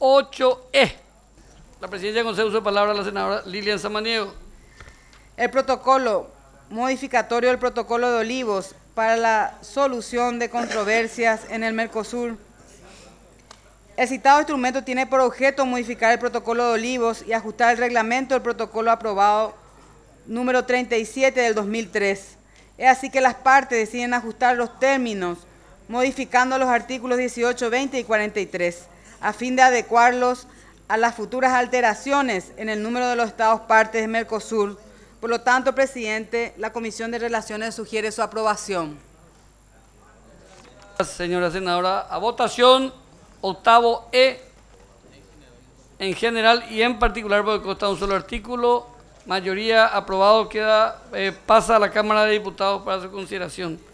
8E. La presidencia concede uso de palabra a la senadora Lilian Samaniego. El protocolo modificatorio del protocolo de Olivos para la solución de controversias en el Mercosur. El citado instrumento tiene por objeto modificar el protocolo de Olivos y ajustar el reglamento del protocolo aprobado número 37 del 2003. Es así que las partes deciden ajustar los términos, modificando los artículos 18, 20 y 43, a fin de adecuarlos a las futuras alteraciones en el número de los estados partes de Mercosur. Por lo tanto, presidente, la Comisión de Relaciones sugiere su aprobación. Señora senadora, a votación, octavo E, en general y en particular, porque consta un solo artículo, mayoría aprobado, pasa a la Cámara de Diputados para su consideración.